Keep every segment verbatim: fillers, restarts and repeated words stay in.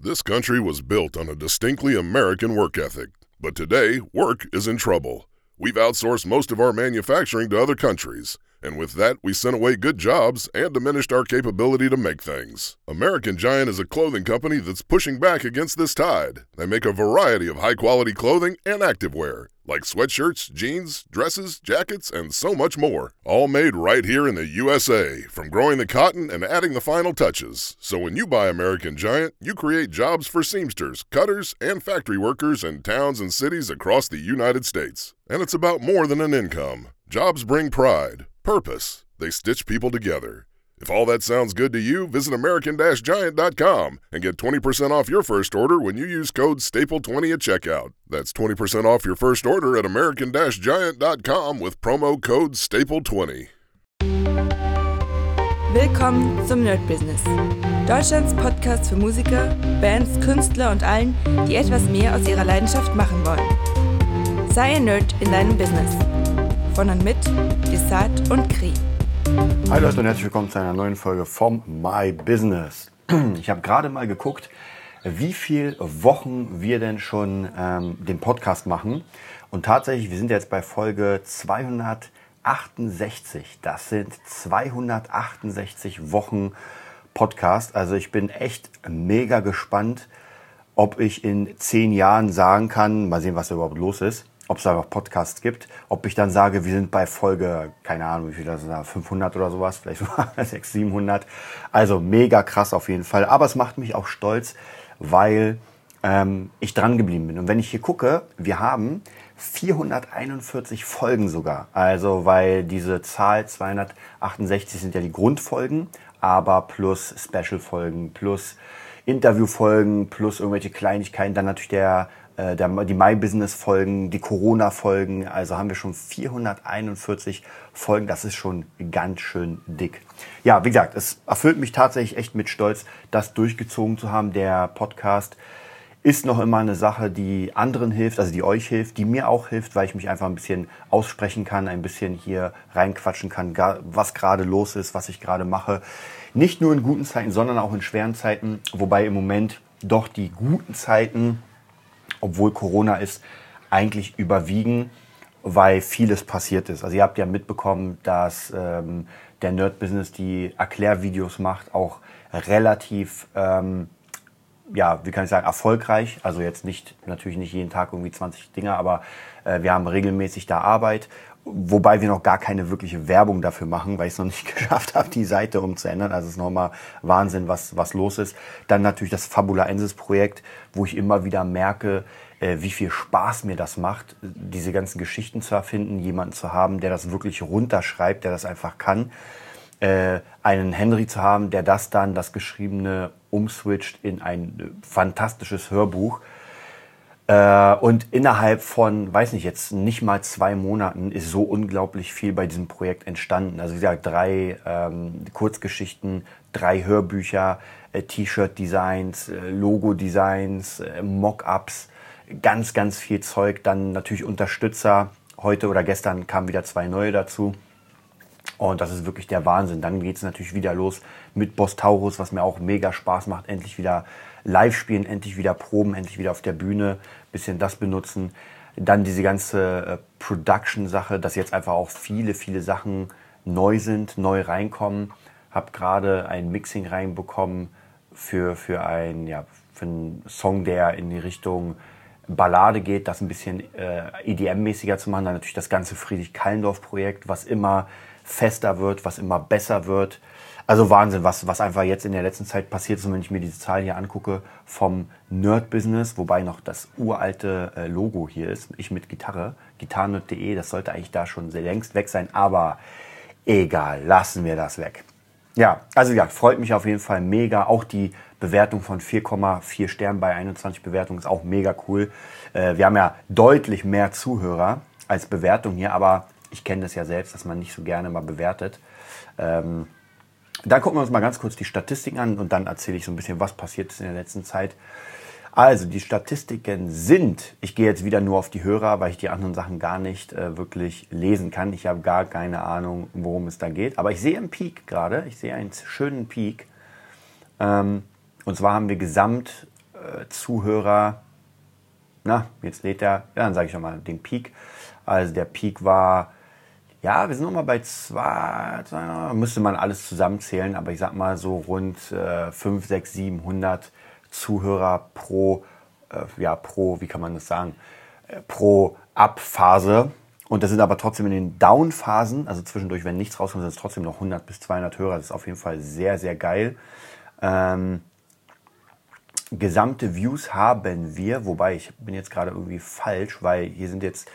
This country was built on a distinctly American work ethic, but today, work is in trouble. We've outsourced most of our manufacturing to other countries, and with that, we sent away good jobs and diminished our capability to make things. American Giant is a clothing company that's pushing back against this tide. They make a variety of high-quality clothing and activewear, like sweatshirts, jeans, dresses, jackets, and so much more. All made right here in the U S A, from growing the cotton and adding the final touches. So when you buy American Giant, you create jobs for seamsters, cutters, and factory workers in towns and cities across the United States. And it's about more than an income. Jobs bring pride, purpose. They stitch people together. If all that sounds good to you, visit American Giant dot com and get twenty percent off your first order when you use code staple twenty at checkout. That's twenty percent off your first order at American Giant dot com with promo code staple twenty. Willkommen zum Nerd Business. Deutschlands Podcast für Musiker, Bands, Künstler und allen, die etwas mehr aus ihrer Leidenschaft machen wollen. Sei ein Nerd in deinem Business. Von und mit Desart und Kri. Hi Leute und herzlich willkommen zu einer neuen Folge vom My Business. Ich habe gerade mal geguckt, wie viele Wochen wir denn schon ähm, den Podcast machen. Und tatsächlich, wir sind jetzt bei Folge zweihundertachtundsechzig. Das sind zweihundertachtundsechzig Wochen Podcast. Also ich bin echt mega gespannt, ob ich in zehn Jahren sagen kann, mal sehen, was da überhaupt los ist, ob es da noch Podcasts gibt, ob ich dann sage, wir sind bei Folge, keine Ahnung, wie viel das ist, fünfhundert oder sowas, vielleicht sechshundert, siebenhundert. Also mega krass auf jeden Fall. Aber es macht mich auch stolz, weil ähm, ich dran geblieben bin. Und wenn ich hier gucke, wir haben vierhunderteinundvierzig Folgen sogar. Also weil diese Zahl zweihundertachtundsechzig sind ja die Grundfolgen, aber plus Special-Folgen, plus Interviewfolgen, plus irgendwelche Kleinigkeiten, dann natürlich der Der, die My-Business-Folgen, die Corona-Folgen, also haben wir schon vierhunderteinundvierzig Folgen, das ist schon ganz schön dick. Ja, wie gesagt, es erfüllt mich tatsächlich echt mit Stolz, das durchgezogen zu haben. Der Podcast ist noch immer eine Sache, die anderen hilft, also die euch hilft, die mir auch hilft, weil ich mich einfach ein bisschen aussprechen kann, ein bisschen hier reinquatschen kann, was gerade los ist, was ich gerade mache. Nicht nur in guten Zeiten, sondern auch in schweren Zeiten, wobei im Moment doch die guten Zeiten, obwohl Corona ist, eigentlich überwiegen, weil vieles passiert ist. Also ihr habt ja mitbekommen, dass ähm, der Nerd Business die Erklärvideos macht, auch relativ, ähm, ja, wie kann ich sagen, erfolgreich. Also jetzt nicht, natürlich nicht jeden Tag irgendwie zwanzig Dinger, aber äh, wir haben regelmäßig da Arbeit. Wobei wir noch gar keine wirkliche Werbung dafür machen, weil ich es noch nicht geschafft habe, die Seite umzuändern. Also es ist nochmal Wahnsinn, was, was los ist. Dann natürlich das Fabulaensis-Projekt, wo ich immer wieder merke, äh, wie viel Spaß mir das macht, diese ganzen Geschichten zu erfinden, jemanden zu haben, der das wirklich runterschreibt, der das einfach kann. Äh, einen Henry zu haben, der das dann, das Geschriebene, umswitcht in ein fantastisches Hörbuch. Und innerhalb von, weiß nicht, jetzt nicht mal zwei Monaten ist so unglaublich viel bei diesem Projekt entstanden. Also wie gesagt, drei ähm, Kurzgeschichten, drei Hörbücher, äh, T-Shirt-Designs, äh, Logo-Designs, äh, Mock-ups, ganz, ganz viel Zeug. Dann natürlich Unterstützer. Heute oder gestern kamen wieder zwei neue dazu. Und das ist wirklich der Wahnsinn. Dann geht es natürlich wieder los mit Boss Taurus, was mir auch mega Spaß macht. Endlich wieder live spielen, endlich wieder proben, endlich wieder auf der Bühne, bisschen das benutzen. Dann diese ganze äh, Production-Sache, dass jetzt einfach auch viele, viele Sachen neu sind, neu reinkommen. Habe gerade ein Mixing reinbekommen für, für, ein, ja, für einen Song, der in die Richtung Ballade geht, das ein bisschen äh, E D M-mäßiger zu machen. Dann natürlich das ganze Friedrich-Kallendorf-Projekt, was immer fester wird, was immer besser wird. Also Wahnsinn, was, was einfach jetzt in der letzten Zeit passiert ist. Und wenn ich mir diese Zahl hier angucke vom Nerd-Business, wobei noch das uralte äh, Logo hier ist, ich mit Gitarre, gitarrenerd punkt de, das sollte eigentlich da schon sehr längst weg sein, aber egal, lassen wir das weg. Ja, also ja, freut mich auf jeden Fall mega. Auch die Bewertung von vier Komma vier Sternen bei einundzwanzig Bewertungen ist auch mega cool. Äh, wir haben ja deutlich mehr Zuhörer als Bewertung hier, aber ich kenne das ja selbst, dass man nicht so gerne mal bewertet. Ähm, dann gucken wir uns mal ganz kurz die Statistiken an und dann erzähle ich so ein bisschen, was passiert ist in der letzten Zeit. Also die Statistiken sind, ich gehe jetzt wieder nur auf die Hörer, weil ich die anderen Sachen gar nicht äh, wirklich lesen kann. Ich habe gar keine Ahnung, worum es da geht. Aber ich sehe einen Peak gerade, ich sehe einen schönen Peak. Ähm, und zwar haben wir gesamt äh, Zuhörer, na, jetzt lädt er, ja, dann sage ich nochmal den Peak. Also der Peak war, ja, wir sind nochmal bei zwei, zwei, müsste man alles zusammenzählen, aber ich sag mal so rund äh, fünf, sechs, siebenhundert Zuhörer pro, äh, ja, pro, wie kann man das sagen, äh, pro Up-Phase. Und das sind aber trotzdem in den Down-Phasen, also zwischendurch, wenn nichts rauskommt, sind es trotzdem noch hundert bis zweihundert Hörer. Das ist auf jeden Fall sehr, sehr geil. Ähm, gesamte Views haben wir, wobei ich bin jetzt gerade irgendwie falsch, weil hier sind jetzt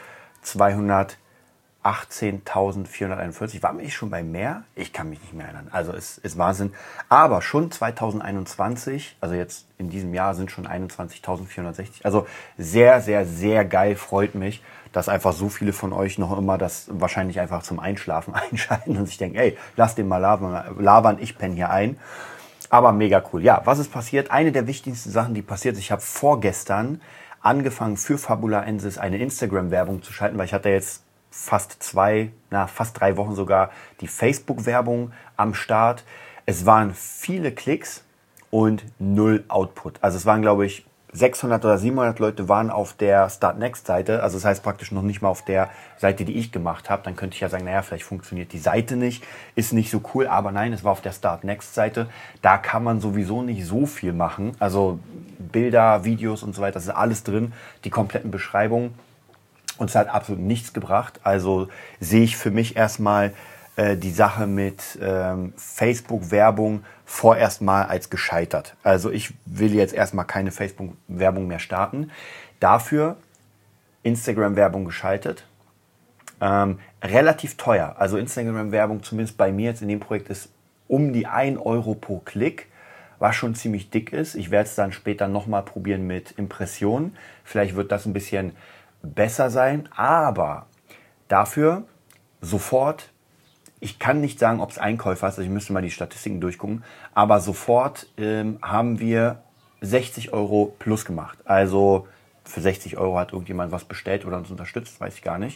zweihundertachtzehntausendvierhunderteinundvierzig. War ich schon bei mehr? Ich kann mich nicht mehr erinnern. Also es ist Wahnsinn. Aber schon zweitausendeinundzwanzig, also jetzt in diesem Jahr sind schon einundzwanzigtausendvierhundertsechzig. Also sehr, sehr, sehr geil. Freut mich, dass einfach so viele von euch noch immer das wahrscheinlich einfach zum Einschlafen einschalten und sich denken, ey, lass den mal labern, ich penne hier ein. Aber mega cool. Ja, was ist passiert? Eine der wichtigsten Sachen, die passiert ist, ich habe vorgestern angefangen für Fabulaensis eine Instagram-Werbung zu schalten, weil ich hatte jetzt fast zwei, na fast drei Wochen sogar die Facebook-Werbung am Start. Es waren viele Klicks und null Output. Also es waren, glaube ich, sechshundert oder siebenhundert Leute waren auf der Start Next Seite. Also das heißt praktisch noch nicht mal auf der Seite, die ich gemacht habe. Dann könnte ich ja sagen, naja, vielleicht funktioniert die Seite nicht, ist nicht so cool. Aber nein, es war auf der Start Next Seite. Da kann man sowieso nicht so viel machen. Also Bilder, Videos und so weiter, das ist alles drin. Die kompletten Beschreibungen. Und es hat absolut nichts gebracht. Also sehe ich für mich erstmal äh, die Sache mit ähm, Facebook-Werbung vorerst mal als gescheitert. Also ich will jetzt erstmal keine Facebook-Werbung mehr starten. Dafür Instagram-Werbung geschaltet. Ähm, relativ teuer. Also Instagram-Werbung, zumindest bei mir jetzt in dem Projekt, ist um die ein Euro pro Klick, was schon ziemlich dick ist. Ich werde es dann später nochmal probieren mit Impressionen. Vielleicht wird das ein bisschen besser sein, aber dafür sofort, ich kann nicht sagen, ob es Einkäufer ist, also ich müsste mal die Statistiken durchgucken, aber sofort ähm, haben wir sechzig Euro plus gemacht. Also für sechzig Euro hat irgendjemand was bestellt oder uns unterstützt, weiß ich gar nicht.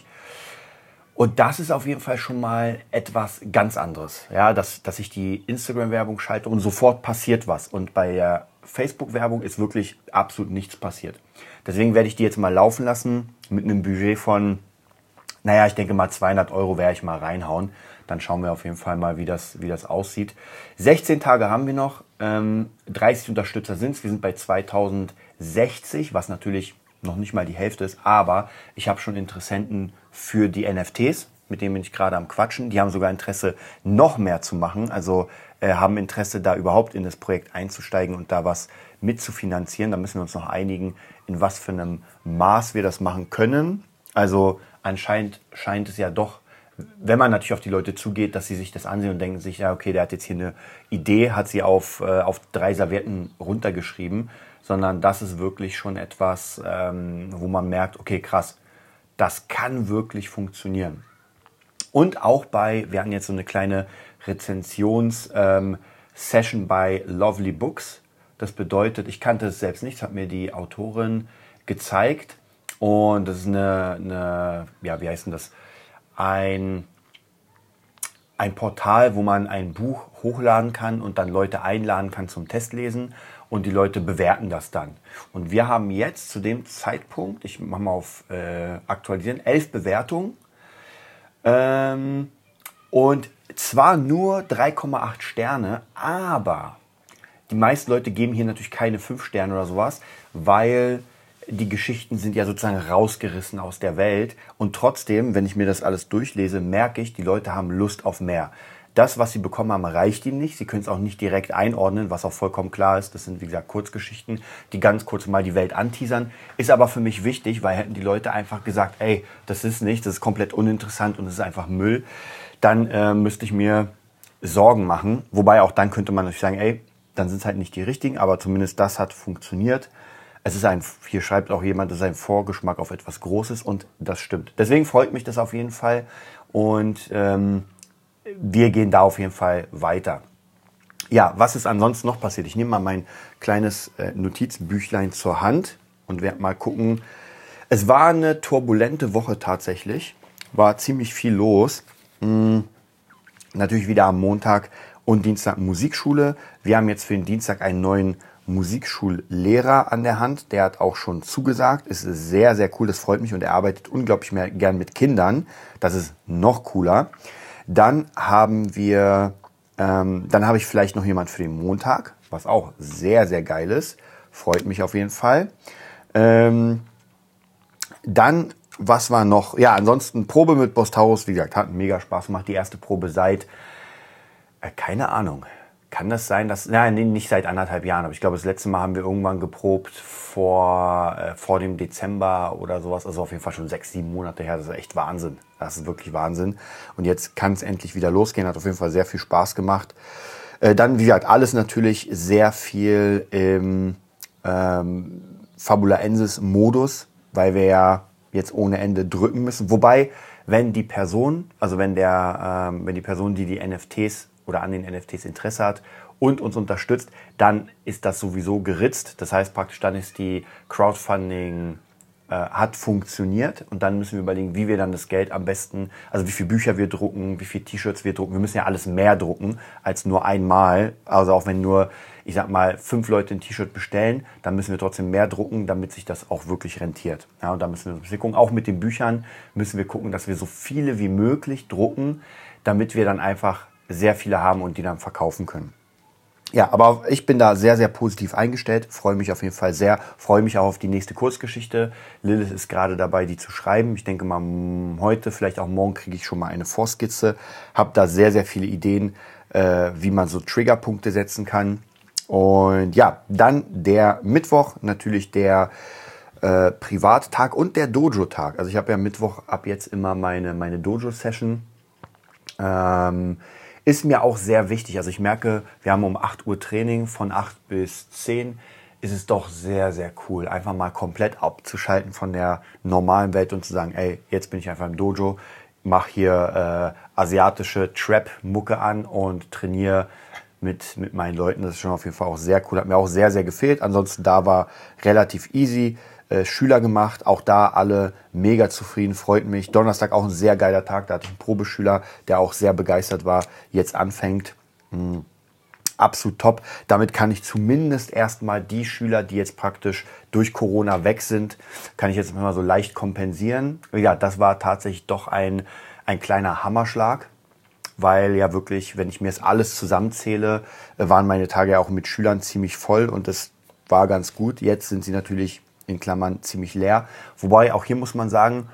Und das ist auf jeden Fall schon mal etwas ganz anderes, ja, dass, dass ich die Instagram-Werbung schalte und sofort passiert was. Und bei der Facebook-Werbung ist wirklich absolut nichts passiert. Deswegen werde ich die jetzt mal laufen lassen mit einem Budget von, naja, ich denke mal zweihundert Euro werde ich mal reinhauen. Dann schauen wir auf jeden Fall mal, wie das, wie das aussieht. sechzehn Tage haben wir noch, ähm, dreißig Unterstützer sind es. Wir sind bei zweitausendsechzig, was natürlich noch nicht mal die Hälfte ist. Aber ich habe schon Interessenten für die N F Ts, mit denen bin ich gerade am Quatschen. Die haben sogar Interesse, noch mehr zu machen. Also äh, haben Interesse, da überhaupt in das Projekt einzusteigen und da was mitzufinanzieren. Da müssen wir uns noch einigen, in was für einem Maß wir das machen können. Also anscheinend scheint es ja doch, wenn man natürlich auf die Leute zugeht, dass sie sich das ansehen und denken sich, ja okay, der hat jetzt hier eine Idee, hat sie auf, äh, auf drei Servietten runtergeschrieben, sondern das ist wirklich schon etwas, ähm, wo man merkt, okay krass, das kann wirklich funktionieren. Und auch bei, wir hatten jetzt so eine kleine Rezensions-Session ähm, bei Lovely Books. Das bedeutet, ich kannte es selbst nicht, das hat mir die Autorin gezeigt. Und das ist eine, eine ja, wie heißt denn das? Ein, ein Portal, wo man ein Buch hochladen kann und dann Leute einladen kann zum Testlesen. Und die Leute bewerten das dann. Und wir haben jetzt zu dem Zeitpunkt, ich mache mal auf äh, aktualisieren, elf Bewertungen. Ähm, und zwar nur drei Komma acht Sterne, aber die meisten Leute geben hier natürlich keine fünf Sterne oder sowas, weil die Geschichten sind ja sozusagen rausgerissen aus der Welt. Und trotzdem, wenn ich mir das alles durchlese, merke ich, die Leute haben Lust auf mehr. Das, was sie bekommen haben, reicht ihnen nicht. Sie können es auch nicht direkt einordnen, was auch vollkommen klar ist. Das sind, wie gesagt, Kurzgeschichten, die ganz kurz mal die Welt anteasern. Ist aber für mich wichtig, weil hätten die Leute einfach gesagt, ey, das ist nichts, das ist komplett uninteressant und das ist einfach Müll, dann äh, müsste ich mir Sorgen machen. Wobei auch dann könnte man natürlich sagen, ey, dann sind es halt nicht die richtigen, aber zumindest das hat funktioniert. Es ist ein, hier schreibt auch jemand, das ist ein Vorgeschmack auf etwas Großes und das stimmt. Deswegen freut mich das auf jeden Fall und ähm, wir gehen da auf jeden Fall weiter. Ja, was ist ansonsten noch passiert? Ich nehme mal mein kleines äh, Notizbüchlein zur Hand und werde mal gucken. Es war eine turbulente Woche tatsächlich, war ziemlich viel los. Hm, natürlich wieder am Montag und Dienstag Musikschule. Wir haben jetzt für den Dienstag einen neuen Musikschullehrer an der Hand. Der hat auch schon zugesagt. Ist sehr, sehr cool. Das freut mich und er arbeitet unglaublich mehr gern mit Kindern. Das ist noch cooler. Dann haben wir, ähm, dann habe ich vielleicht noch jemand für den Montag, was auch sehr, sehr geil ist. Freut mich auf jeden Fall. Ähm, dann, was war noch? Ja, ansonsten Probe mit Bostaurus, wie gesagt, hat mega Spaß gemacht. Die erste Probe seit, äh, keine Ahnung. Kann das sein, dass, nein, nicht seit anderthalb Jahren, aber ich glaube, das letzte Mal haben wir irgendwann geprobt vor, äh, vor dem Dezember oder sowas, also auf jeden Fall schon sechs, sieben Monate her, das ist echt Wahnsinn, das ist wirklich Wahnsinn und jetzt kann es endlich wieder losgehen, hat auf jeden Fall sehr viel Spaß gemacht. Äh, dann, wie gesagt, alles natürlich sehr viel im ähm, Fabulaensis-Modus, weil wir ja jetzt ohne Ende drücken müssen, wobei, wenn die Person, also wenn der, ähm, wenn die Person, die die N F Ts oder an den N F Ts Interesse hat und uns unterstützt, dann ist das sowieso geritzt. Das heißt praktisch, dann ist die Crowdfunding, äh, hat funktioniert und dann müssen wir überlegen, wie wir dann das Geld am besten, also wie viele Bücher wir drucken, wie viele T-Shirts wir drucken. Wir müssen ja alles mehr drucken als nur einmal. Also auch wenn nur, ich sag mal, fünf Leute ein T-Shirt bestellen, dann müssen wir trotzdem mehr drucken, damit sich das auch wirklich rentiert. Ja, und da müssen wir ein bisschen gucken. Auch mit den Büchern müssen wir gucken, dass wir so viele wie möglich drucken, damit wir dann einfach sehr viele haben und die dann verkaufen können. Ja, aber ich bin da sehr, sehr positiv eingestellt, freue mich auf jeden Fall sehr, freue mich auch auf die nächste Kurzgeschichte. Lilith ist gerade dabei, die zu schreiben. Ich denke mal, heute, vielleicht auch morgen kriege ich schon mal eine Vorskizze. Habe da sehr, sehr viele Ideen, äh, wie man so Triggerpunkte setzen kann. Und ja, dann der Mittwoch, natürlich der äh, Privattag und der Dojo-Tag. Also ich habe ja Mittwoch ab jetzt immer meine, meine Dojo-Session. Ähm, Ist mir auch sehr wichtig. Also ich merke, wir haben um acht Uhr Training, von acht bis zehn ist es doch sehr, sehr cool, einfach mal komplett abzuschalten von der normalen Welt und zu sagen, ey, jetzt bin ich einfach im Dojo, mache hier äh, asiatische Trap-Mucke an und trainiere mit, mit meinen Leuten. Das ist schon auf jeden Fall auch sehr cool. Hat mir auch sehr, sehr gefehlt. Ansonsten da war relativ easy. Äh, Schüler gemacht, auch da alle mega zufrieden, freut mich. Donnerstag auch ein sehr geiler Tag, da hatte ich einen Probeschüler, der auch sehr begeistert war, jetzt anfängt. Mh, absolut top. Damit kann ich zumindest erstmal die Schüler, die jetzt praktisch durch Corona weg sind, kann ich jetzt mal so leicht kompensieren. Ja, das war tatsächlich doch ein, ein kleiner Hammerschlag, weil ja wirklich, wenn ich mir das alles zusammenzähle, waren meine Tage ja auch mit Schülern ziemlich voll und das war ganz gut. Jetzt sind sie natürlich in Klammern ziemlich leer. Wobei, auch hier muss man sagen,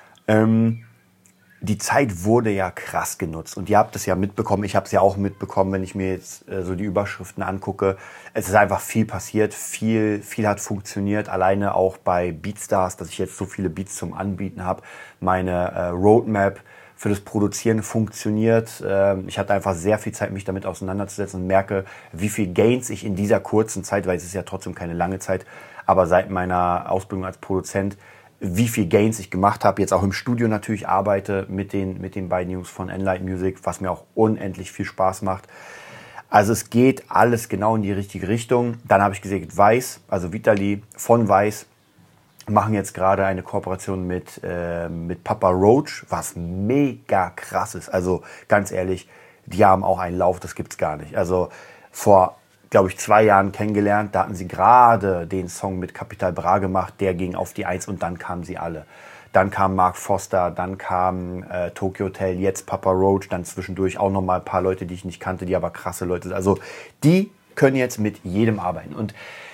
ähm, die Zeit wurde ja krass genutzt. Und ihr habt es ja mitbekommen, ich habe es ja auch mitbekommen, wenn ich mir jetzt äh, so die Überschriften angucke. Es ist einfach viel passiert, viel, viel hat funktioniert. Alleine auch bei Beatstars, dass ich jetzt so viele Beats zum Anbieten habe. Meine äh, Roadmap für das Produzieren funktioniert. Ähm, ich hatte einfach sehr viel Zeit, mich damit auseinanderzusetzen und merke, wie viel Gains ich in dieser kurzen Zeit, weil es ist ja trotzdem keine lange Zeit, aber seit meiner Ausbildung als Produzent, wie viel Gains ich gemacht habe, jetzt auch im Studio natürlich arbeite mit den, mit den beiden Jungs von Enlight Music, was mir auch unendlich viel Spaß macht. Also es geht alles genau in die richtige Richtung. Dann habe ich gesehen, Weiß, also Vitali von Weiß, machen jetzt gerade eine Kooperation mit, äh, mit Papa Roach, was mega krass ist. Also ganz ehrlich, die haben auch einen Lauf, das gibt's gar nicht. Also vor, glaube ich, zwei Jahren kennengelernt. Da hatten sie gerade den Song mit Capital Bra gemacht, der ging auf die Eins und dann kamen sie alle. Dann kam Mark Foster, dann kam äh, Tokyo Hotel, jetzt Papa Roach, dann zwischendurch auch nochmal ein paar Leute, die ich nicht kannte, die aber krasse Leute sind. Also die können jetzt mit jedem arbeiten. Und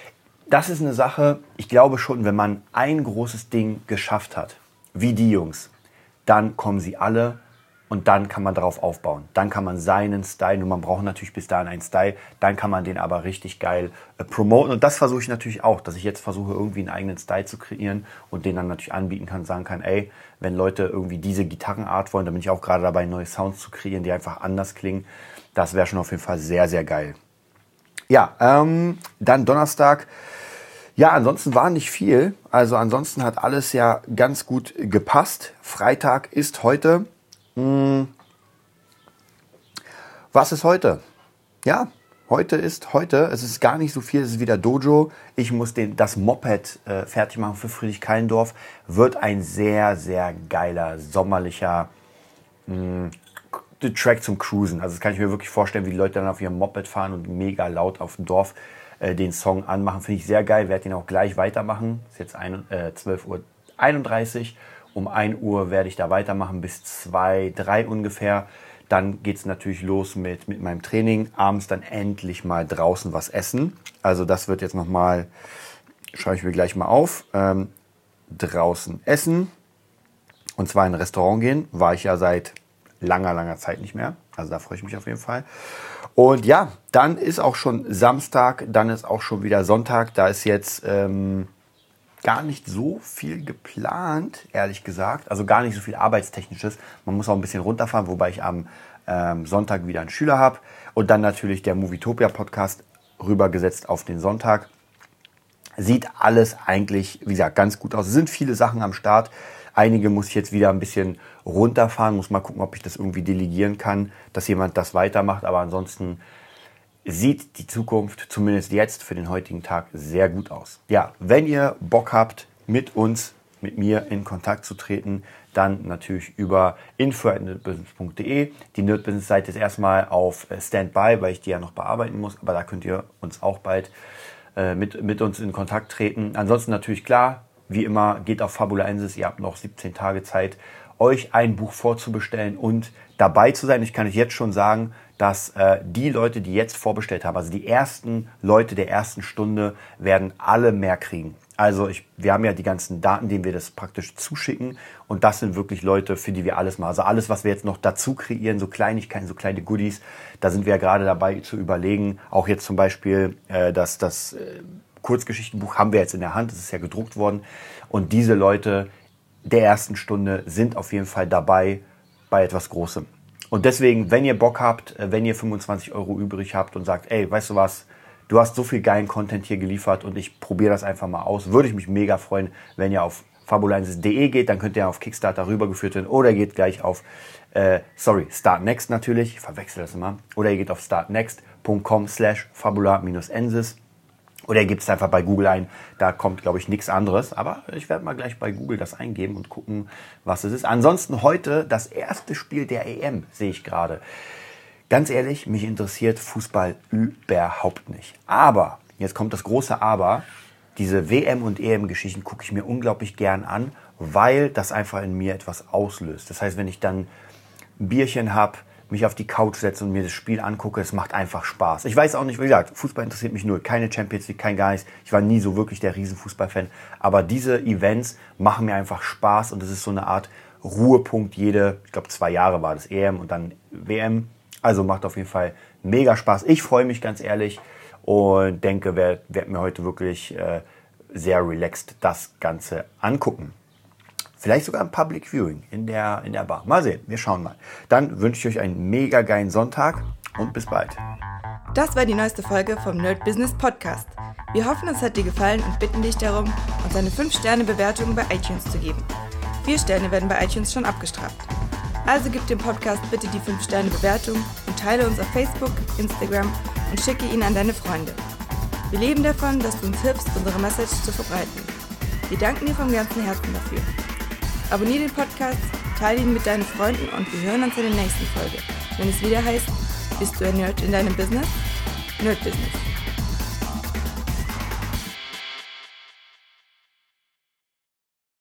das ist eine Sache, ich glaube schon, wenn man ein großes Ding geschafft hat, wie die Jungs, dann kommen sie alle. Und dann kann man darauf aufbauen. Dann kann man seinen Style, und man braucht natürlich bis dahin einen Style, dann kann man den aber richtig geil äh, promoten. Und das versuche ich natürlich auch, dass ich jetzt versuche, irgendwie einen eigenen Style zu kreieren und den dann natürlich anbieten kann, sagen kann, ey, wenn Leute irgendwie diese Gitarrenart wollen, dann bin ich auch gerade dabei, neue Sounds zu kreieren, die einfach anders klingen. Das wäre schon auf jeden Fall sehr, sehr geil. Ja, ähm, dann Donnerstag. Ja, ansonsten war nicht viel. Also ansonsten hat alles ja ganz gut gepasst. Freitag ist heute. Was ist heute? Ja, heute ist heute. Es ist gar nicht so viel. Es ist wieder Dojo. Ich muss den, das Moped äh, fertig machen für Friedrich-Keilendorf. Wird ein sehr, sehr geiler, sommerlicher mh, Track zum Cruisen. Also das kann ich mir wirklich vorstellen, wie die Leute dann auf ihrem Moped fahren und mega laut auf dem Dorf äh, den Song anmachen. Finde ich sehr geil, werde ihn auch gleich weitermachen. Ist jetzt ein, äh, zwölf Uhr einunddreißig. Um ein Uhr werde ich da weitermachen bis zwei, drei ungefähr. Dann geht es natürlich los mit, mit meinem Training. Abends dann endlich mal draußen was essen. Also das wird jetzt nochmal, schreibe ich mir gleich mal auf, ähm, draußen essen. Und zwar in ein Restaurant gehen. War ich ja seit langer, langer Zeit nicht mehr. Also da freue ich mich auf jeden Fall. Und ja, dann ist auch schon Samstag, dann ist auch schon wieder Sonntag. Da ist jetzt ähm, gar nicht so viel geplant, ehrlich gesagt. Also gar nicht so viel Arbeitstechnisches. Man muss auch ein bisschen runterfahren, wobei ich am ähm, Sonntag wieder einen Schüler habe. Und dann natürlich der Movietopia Podcast rübergesetzt auf den Sonntag. Sieht alles eigentlich, wie gesagt, ganz gut aus. Es sind viele Sachen am Start. Einige muss ich jetzt wieder ein bisschen runterfahren, muss mal gucken, ob ich das irgendwie delegieren kann, dass jemand das weitermacht. Aber ansonsten sieht die Zukunft, zumindest jetzt für den heutigen Tag, sehr gut aus. Ja, wenn ihr Bock habt, mit uns, mit mir in Kontakt zu treten, dann natürlich über info at nerdbusiness punkt de. Die Nerdbusiness-Seite ist erstmal auf Standby, weil ich die ja noch bearbeiten muss. Aber da könnt ihr uns auch bald äh, mit, mit uns in Kontakt treten. Ansonsten natürlich klar, wie immer, geht auf Fabulensis, ihr habt noch siebzehn Tage Zeit, euch ein Buch vorzubestellen und dabei zu sein. Ich kann euch jetzt schon sagen, dass äh, die Leute, die jetzt vorbestellt haben, also die ersten Leute der ersten Stunde, werden alle mehr kriegen. Also ich, wir haben ja die ganzen Daten, denen wir das praktisch zuschicken und das sind wirklich Leute, für die wir alles machen. Also alles, was wir jetzt noch dazu kreieren, so Kleinigkeiten, so kleine Goodies, da sind wir ja gerade dabei zu überlegen. Auch jetzt zum Beispiel, äh, dass das äh, Kurzgeschichtenbuch haben wir jetzt in der Hand, es ist ja gedruckt worden. Und diese Leute der ersten Stunde sind auf jeden Fall dabei bei etwas Großem. Und deswegen, wenn ihr Bock habt, wenn ihr fünfundzwanzig Euro übrig habt und sagt, ey, weißt du was, du hast so viel geilen Content hier geliefert und ich probiere das einfach mal aus, würde ich mich mega freuen, wenn ihr auf fabulensis punkt de geht, dann könnt ihr auf Kickstarter rübergeführt werden oder ihr geht gleich auf, äh, sorry, Startnext natürlich, ich verwechsel das immer, oder ihr geht auf startnext punkt com slash fabula minus ensis. Oder ihr gebt es einfach bei Google ein, da kommt, glaube ich, nichts anderes. Aber ich werde mal gleich bei Google das eingeben und gucken, was es ist. Ansonsten heute das erste Spiel der E M, sehe ich gerade. Ganz ehrlich, mich interessiert Fußball überhaupt nicht. Aber, jetzt kommt das große Aber, diese W M- und E M-Geschichten gucke ich mir unglaublich gern an, weil das einfach in mir etwas auslöst. Das heißt, wenn ich dann ein Bierchen habe, mich auf die Couch setze und mir das Spiel angucke, es macht einfach Spaß. Ich weiß auch nicht, wie gesagt, Fußball interessiert mich null. Keine Champions League, kein gar nichts. Ich war nie so wirklich der Riesenfußballfan. Aber diese Events machen mir einfach Spaß und es ist so eine Art Ruhepunkt. Jede, ich glaube zwei Jahre war das E M und dann W M. Also macht auf jeden Fall mega Spaß. Ich freue mich ganz ehrlich und denke, werde werd mir heute wirklich äh, sehr relaxed das Ganze angucken. Vielleicht sogar ein Public Viewing in der, in der Bar. Mal sehen, wir schauen mal. Dann wünsche ich euch einen mega geilen Sonntag und bis bald. Das war die neueste Folge vom Nerd Business Podcast. Wir hoffen, es hat dir gefallen und bitten dich darum, uns eine fünf Sterne Bewertung bei iTunes zu geben. vier Sterne werden bei iTunes schon abgestraft. Also gib dem Podcast bitte die fünf Sterne Bewertung und teile uns auf Facebook, Instagram und schicke ihn an deine Freunde. Wir leben davon, dass du uns hilfst, unsere Message zu verbreiten. Wir danken dir vom ganzen Herzen dafür. Abonnier den Podcast, teile ihn mit deinen Freunden und wir hören uns in der nächsten Folge, wenn es wieder heißt, bist du ein Nerd in deinem Business? Nerd Business.